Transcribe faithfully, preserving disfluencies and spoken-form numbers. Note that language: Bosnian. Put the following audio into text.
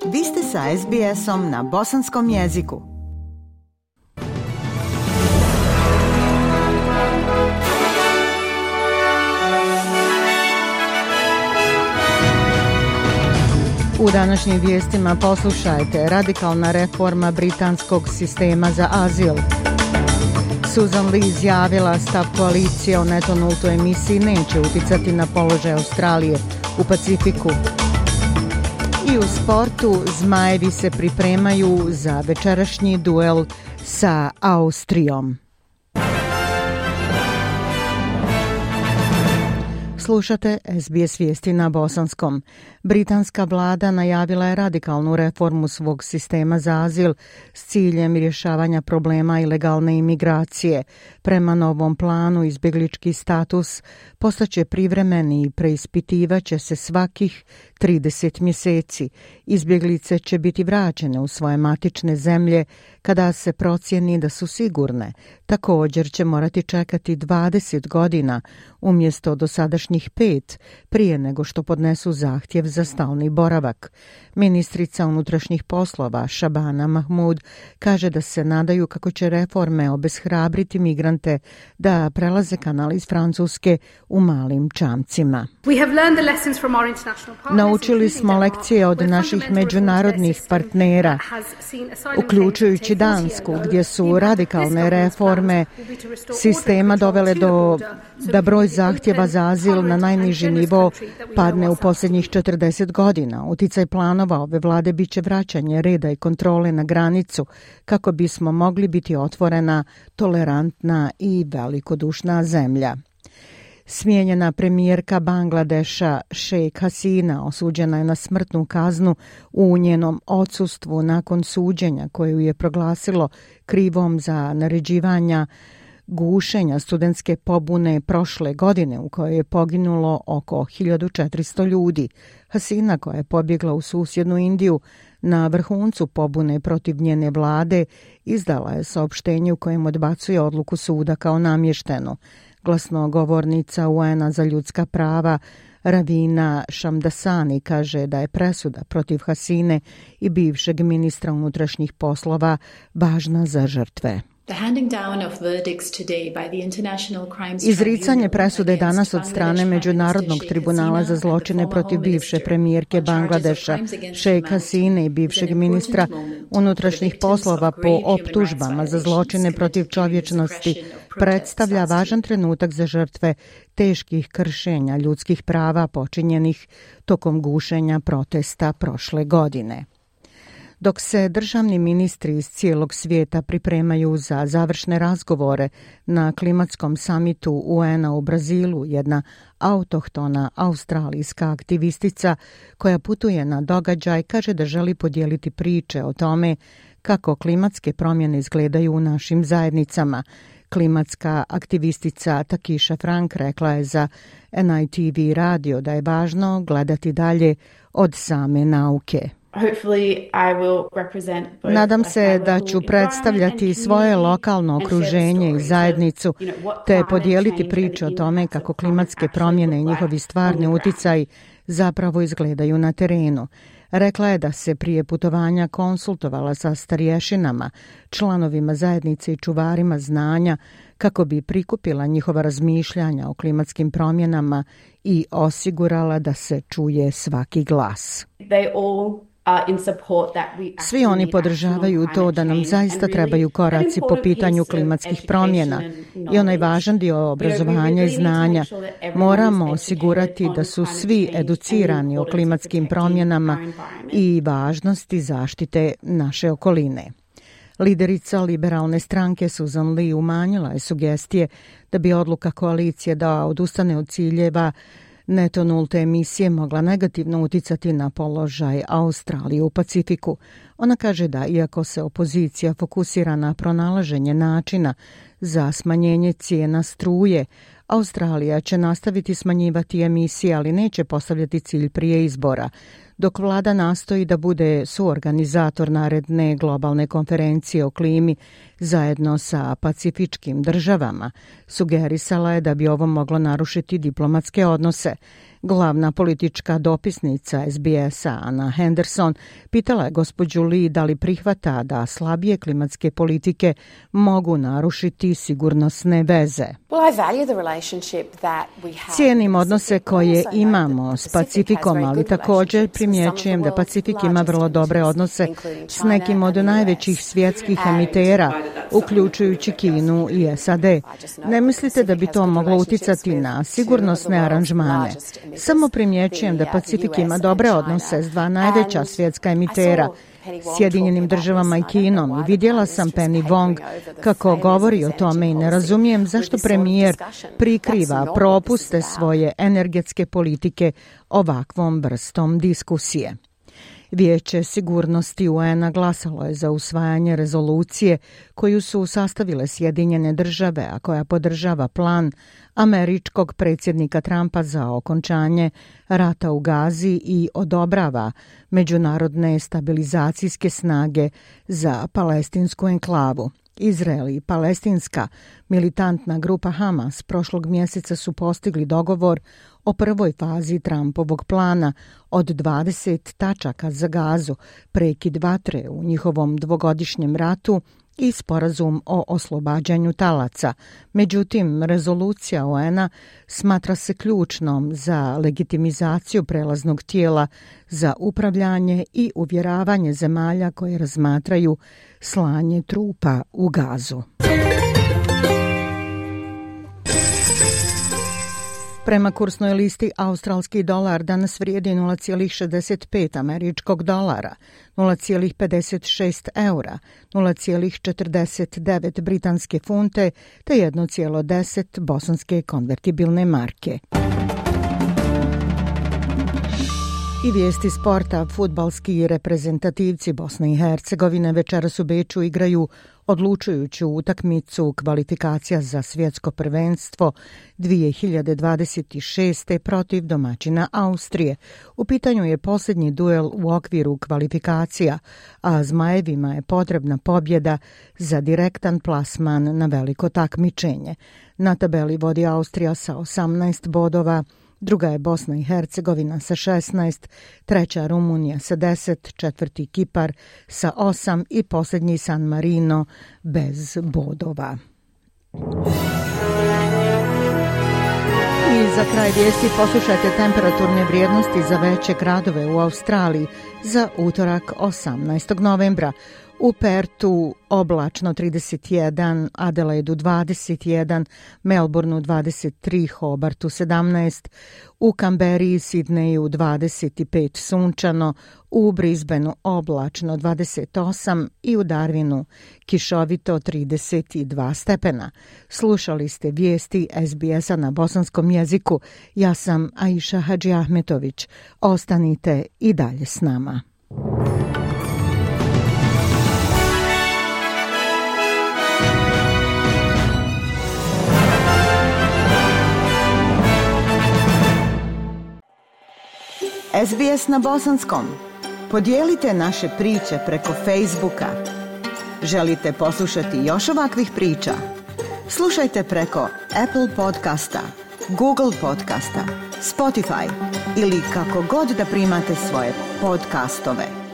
Vi ste sa es be esom na bosanskom jeziku. U današnjim vijestima poslušajte: radikalna reforma britanskog sistema za azil. Susan Lee izjavila stav koalicije o neto nultoj emisiji neće uticati na položaj Australije u Pacifiku. I u sportu Zmajevi se pripremaju za večerašnji duel sa Austrijom. Slušate es be es vijesti na bosanskom. Britanska vlada najavila je radikalnu reformu svog sistema za azil s ciljem rješavanja problema ilegalne imigracije. Prema novom planu izbjeglički status postaće privremeni i preispitivaće se svakih trideset mjeseci. Izbjeglice će biti vraćene u svoje matične zemlje kada se procijeni da su sigurne. Također će morati čekati dvadeset godina umjesto dosadašnjih pet prije nego što podnesu zahtjev za stalni boravak. Ministrica unutrašnjih poslova Shabana Mahmood kaže da se nadaju kako će reforme obeshrabriti migrante da prelaze kanal iz Francuske u malim čamcima. Naučili smo lekcije od naših međunarodnih partnera, uključujući Dansku, gdje su radikalne reforme sistema dovele do da broj zahtjeva za azil na najniži nivo padne u posljednjih četrdeset godina. Uticaj planova ove vlade biće vraćanje reda i kontrole na granicu kako bismo mogli biti otvorena, tolerantna i velikodušna zemlja. Smijenjena premijerka Bangladeša Sheikh Hasina osuđena je na smrtnu kaznu u njenom odsustvu nakon suđenja koju je proglasilo krivom za naređivanja gušenja studentske pobune prošle godine u kojoj je poginulo oko hiljadu četiristo ljudi. Hasina, koja je pobjegla u susjednu Indiju na vrhuncu pobune protiv njene vlade, izdala je saopštenje u kojem odbacuje odluku suda kao namještenu. Glasnogovornica u en a za ljudska prava Ravina Shamdasani kaže da je presuda protiv Hasine i bivšeg ministra unutrašnjih poslova važna za žrtve. Izricanje presude danas od strane Međunarodnog tribunala za zločine protiv bivše premijerke Bangladeša Sheikh Hasine i bivšeg ministra unutrašnjih poslova po optužbama za zločine protiv čovječnosti predstavlja važan trenutak za žrtve teških kršenja ljudskih prava počinjenih tokom gušenja protesta prošle godine. Dok se državni ministri iz cijelog svijeta pripremaju za završne razgovore na klimatskom samitu u en a u Brazilu, jedna autohtona australijska aktivistica koja putuje na događaj kaže da želi podijeliti priče o tome kako klimatske promjene izgledaju u našim zajednicama. Klimatska aktivistica Takisha Frank rekla je za en i te ve radio da je važno gledati dalje od same nauke. Nadam se da ću predstavljati svoje lokalno okruženje i zajednicu te podijeliti priče o tome kako klimatske promjene i njihovi stvarni uticaji zapravo izgledaju na terenu. Rekla je da se prije putovanja konsultovala sa starješinama, članovima zajednice i čuvarima znanja kako bi prikupila njihova razmišljanja o klimatskim promjenama i osigurala da se čuje svaki glas. Svi oni podržavaju to da nam zaista trebaju koraci po pitanju klimatskih promjena i onaj važan dio obrazovanja i znanja. Moramo osigurati da su svi educirani o klimatskim promjenama i važnosti zaštite naše okoline. Liderica liberalne stranke Susan Lee umanjila je sugestije da bi odluka koalicije da odustane od ciljeva neto nulte emisije mogla negativno uticati na položaj Australije u Pacifiku. Ona kaže da iako se opozicija fokusira na pronalaženje načina za smanjenje cijena struje, Australija će nastaviti smanjivati emisije, ali neće postavljati cilj prije izbora. Dok vlada nastoji da bude suorganizator naredne globalne konferencije o klimi zajedno sa pacifičkim državama, sugerisala je da bi ovo moglo narušiti diplomatske odnose. Glavna politička dopisnica es be es-a Anna Henderson pitala je gospođu Lee da li prihvata da slabije klimatske politike mogu narušiti sigurnosne veze. Cijenim odnose koje imamo s Pacifikom, ali također primjećujem da Pacifik ima vrlo dobre odnose s nekim od najvećih svjetskih emitera, uključujući Kinu i es a de. Ne mislite da bi to moglo uticati na sigurnosne aranžmane? Samo primjećujem da Pacifik ima dobre odnose s dva najveća svjetska emitera, Sjedinjenim državama i Kinom, i vidjela sam Penny Wong kako govori o tome i ne razumijem zašto premijer prikriva propuste svoje energetske politike ovakvom vrstom diskusije. Vijeće sigurnosti u en a glasalo je za usvajanje rezolucije koju su sastavile Sjedinjene države, a koja podržava plan američkog predsjednika Trumpa za okončanje rata u Gazi i odobrava međunarodne stabilizacijske snage za palestinsku enklavu. Izrael i palestinska militantna grupa Hamas prošlog mjeseca su postigli dogovor o prvoj fazi Trumpovog plana od dvadeset tačaka za Gazu, prekid vatre u njihovom dvogodišnjem ratu i sporazum o oslobađanju talaca. Međutim, rezolucija o en a smatra se ključnom za legitimizaciju prelaznog tijela za upravljanje i uvjeravanje zemalja koje razmatraju slanje trupa u Gazu. Prema kursnoj listi, australski dolar danas vrijedi nula zarez šezdeset pet američkog dolara, nula zarez pedeset šest eura, nula zarez četrdeset devet britanske funte te jedan zarez deset bosanske konvertibilne marke. I vijesti sporta. Fudbalski reprezentativci Bosne i Hercegovine večeras u Beču igraju odlučujuću utakmicu kvalifikacija za svjetsko prvenstvo dvije hiljade dvadeset šeste. protiv domaćina Austrije. U pitanju je posljednji duel u okviru kvalifikacija, a Zmajevima je potrebna pobjeda za direktan plasman na veliko takmičenje. Na tabeli vodi Austrija sa osamnaest bodova, druga je Bosna i Hercegovina sa šesnaest, treća Rumunija sa deset, četvrti Kipar sa osam i posljednji San Marino bez bodova. I za kraj vijesti poslušajte temperaturne vrijednosti za veće gradove u Australiji za utorak osamnaestog novembra. U Pertu oblačno trideset jedan, Adelaidu dvadeset jedan, Melbourneu dvadeset tri, Hobartu sedamnaest, u Kamberi i Sidneju dvadeset pet sunčano, u Brisbaneu oblačno dvadeset osam i u Darwinu kišovito trideset dva stepena. Slušali ste vijesti es be es-a na bosanskom jeziku. Ja sam Aisha Hadži Ahmetović. Ostanite i dalje s nama. es be es na bosanskom. Podijelite naše priče preko Facebooka. Želite poslušati još ovakvih priča? Slušajte preko Apple podcasta, Google podcasta, Spotify ili kako god da primate svoje podcastove.